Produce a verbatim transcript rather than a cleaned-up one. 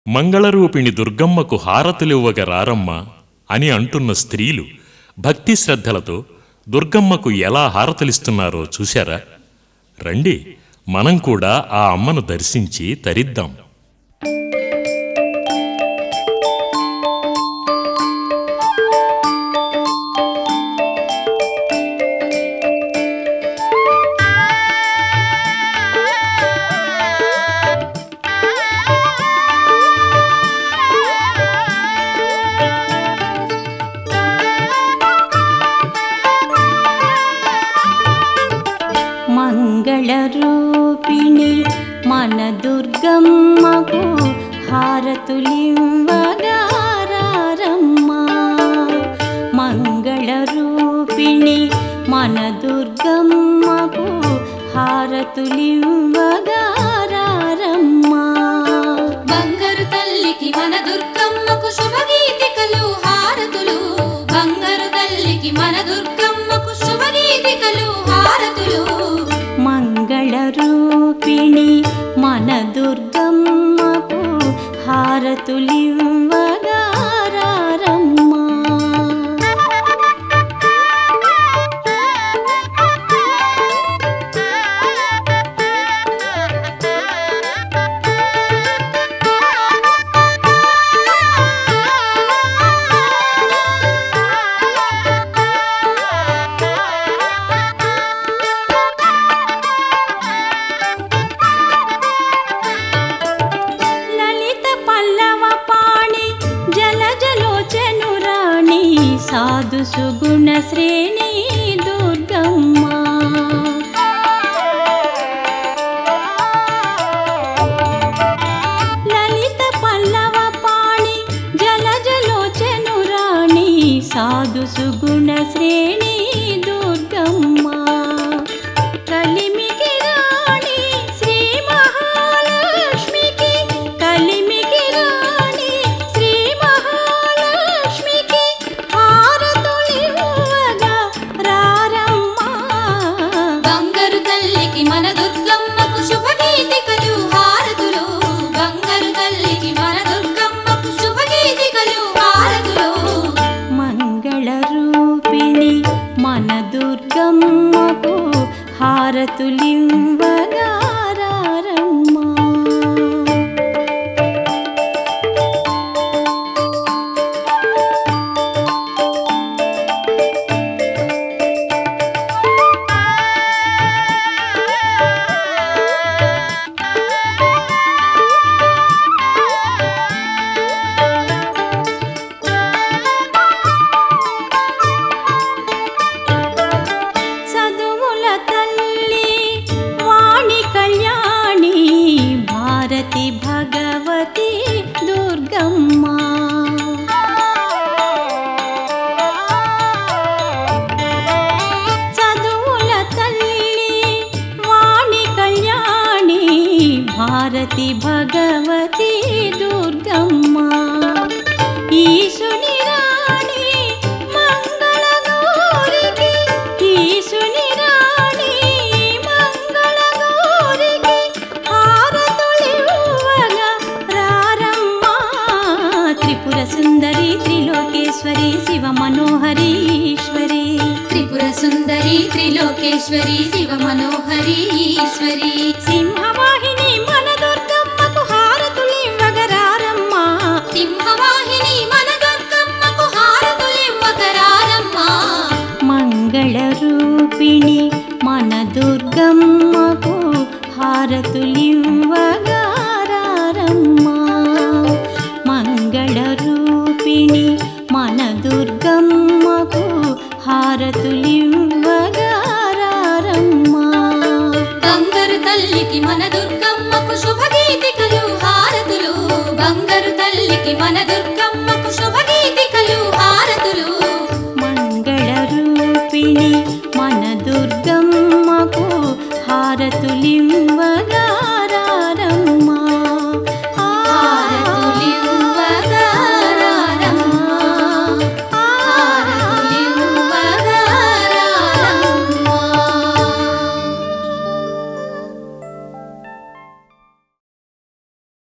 మంగళరూపిణి దుర్గమ్మకు హారతులివ్వగ రారమ్మా అని అంటున్న స్త్రీలు భక్తి శ్రద్ధలతో దుర్గమ్మకు ఎలా హారతులిస్తున్నారో చూశారా? రండి, మనం కూడా ఆ అమ్మను దర్శించి తరిద్దాం. మంగళరూపిణి మన దుర్గమ్మకు హారతులివ్వగా రారమ్మా. మంగళరూపిణి మన దుర్గమ్మకు హారతులివ్వగా రారమ్మా. బంగారు తల్లికి మన దుర్గమ్మకు శుభగీతికలు హారతులు. బంగారు తల్లికి మన దుర్గమ్మకు శుభగీతికలు హారతులు. మంగళరూపిణి మన దుర్గమ్మకు హారతులివ్వగా రారమ్మా. సాధు సుగుణ శ్రేణి దుర్గమ్మ. లలిత పల్లవ పాణి జలజలోచను రాణి సాధు సుగుణ శ్రేణి దుర్గమ్మ. కలిమికి రాణి శ్రీ మహాలక్ష్మికి కలిమికి రాణి శ్రీ మహాలక్ష్మికి బంగారు తల్లికి మన దుర్గమ్మకు శుభగీతికలు హారతులు. బంగారు తల్లికి మన దుర్గమ్మకు శుభగీతికలు హారతులు. మంగళరూపిణి మన దుర్గమ్మకు హారతులివ్వగా రారమ్మా. భగవతి దుర్గమ్మ. చదువుల తల్లి వాణి కళ్యాణి భారతి భగవతి దుర్గమ్మ. ఈశుని రాణి మంగళ గౌరికి ఈశుని రాణి మంగళ గౌరికి హారతులివ్వగా రారమ్మా. త్రిపుర సుందరి త్రిలోకేశ్వరి శివ మనోహరి ఈశ్వరి. త్రిపుర సుందరి త్రిలోకేశ్వరి శివ మనోహరి ఈశ్వరి. సింహవాహిని మన దుర్గమ్మకు హారతులివ్వగా రారమ్మా. సింహవాహిని మన దుర్గమ్మకు హారతులివ్వగా రారమ్మా. మంగళరూపిణి మన దుర్గమ్మకు హారతులివ్వగా రారమ్మా. మంగళరూపిణి మన దుర్గమ్మకు హారతులివ్వగా రారమ్మా. బంగారు తల్లికి మన దుర్గమ్మకు శుభగీతికలు హారతులు. బంగారు తల్లికి మన